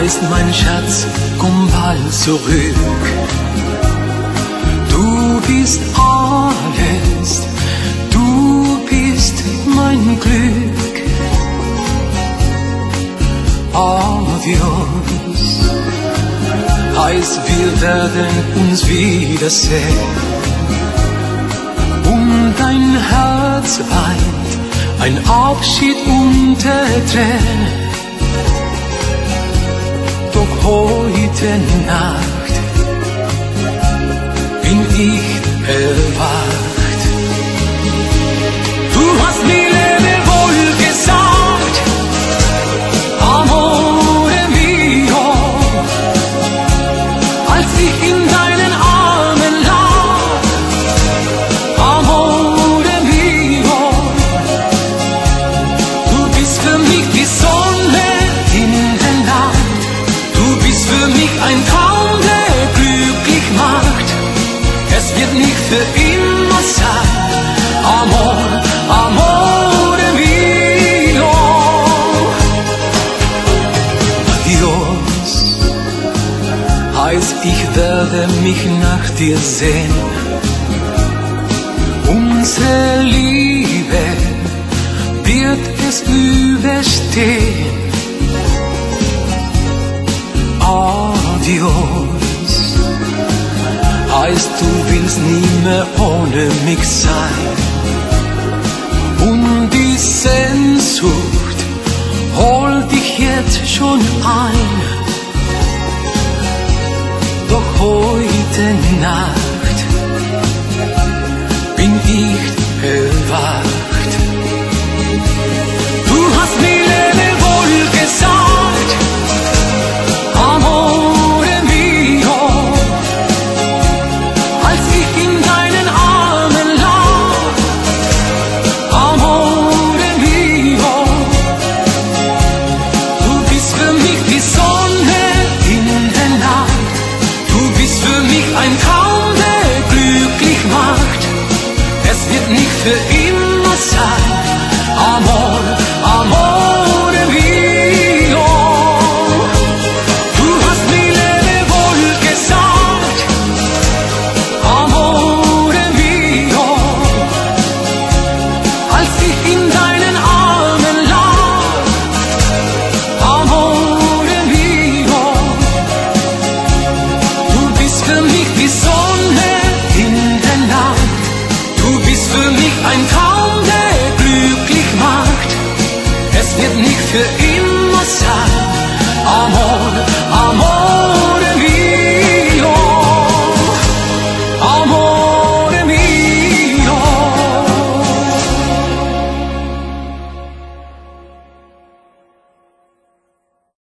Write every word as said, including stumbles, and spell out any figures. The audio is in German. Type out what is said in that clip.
heißt mein Schatz, komm bald zurück. Du bist alles, du bist mein Glück. Adios, heißt wir werden uns wiedersehen. Und dein Herz weint, ein Abschied unter Tränen. Doch heute Nacht bin ich erwacht. Du hast mir lebewohl gesagt, amore mio, als ich in deinen Armen lag. Amore mio, du bist für mich die Sonne in der Nacht. Du bist für mich ein Traum, der glücklich macht. Es wird nicht für immer sein. Amor, amore mio. Adios, heißt ich werde mich nach dir sehen. Unsere Liebe wird es überstehen. Adios, heißt du willst nie mehr ohne mich sein. Und die Sehnsucht holt dich jetzt schon ein. Doch heute Nacht bin ich erwacht. Du hast mir lebewohl gesagt, amore mio, als ich in deinen Armen lag. Amore mio, du bist für mich die Sonne in der Nacht. Du bist für mich ein Traum, der glücklich macht. Es wird nicht für immer sein. Amor, amore mio. Du hast mir lebewohl gesagt, amore mio, als ich in deinen Armen lag. Amore mio, du bist für mich die Sonne in der Nacht. Du bist für mich ein Traum.